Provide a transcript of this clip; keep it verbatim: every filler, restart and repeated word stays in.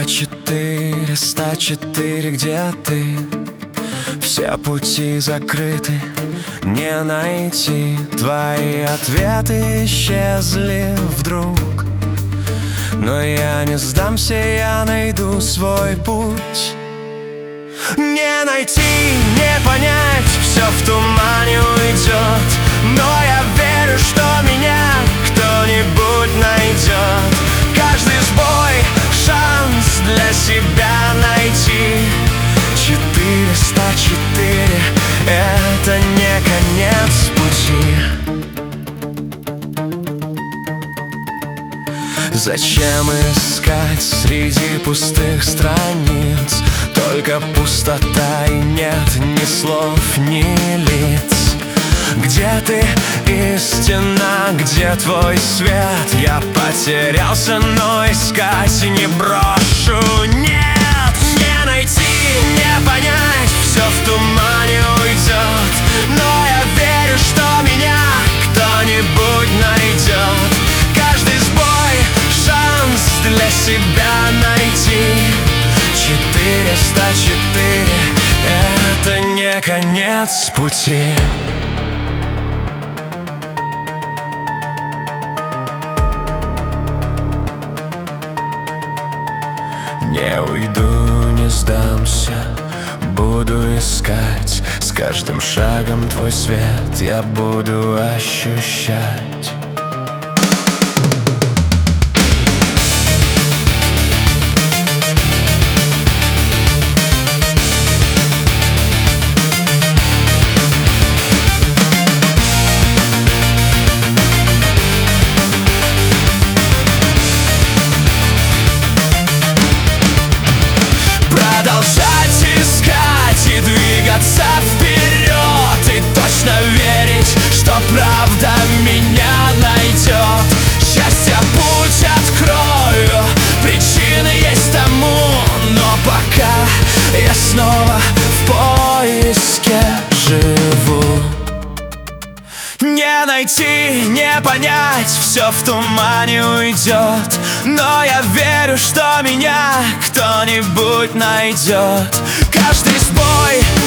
Москва четыреста четыре, где ты? Все пути закрыты, не найти. Твои ответы исчезли вдруг. Но я не сдамся, я найду свой путь. Не найти, не понять, все в тумане уйдет. Но я верю, что меня кто-нибудь найдет. Каждый сбой — шанс для себя найти. Четыреста четыре — это не конец пути. Зачем искать среди пустых страниц? Только пустота и нет ни слов, ни лиц. Где ты, истина, где твой свет? Я потерялся, но искать не брошу. Нет, не найти, не понять, все в тумане уйдет. Но я верю, что меня кто-нибудь найдет. Каждый сбой — шанс для себя найти. Четыреста четыре — это не конец пути. Не уйду, не сдамся, буду искать. С каждым шагом твой свет я буду ощущать. Продолжать искать и двигаться вперед. И точно верить, что правда меня найдет. Счастья путь открою, причины есть тому. Но пока я снова в поиске живу. Не найти, не понять, все в тумане уйдет. Но я верю, что меня кто-нибудь найдет. Каждый сбой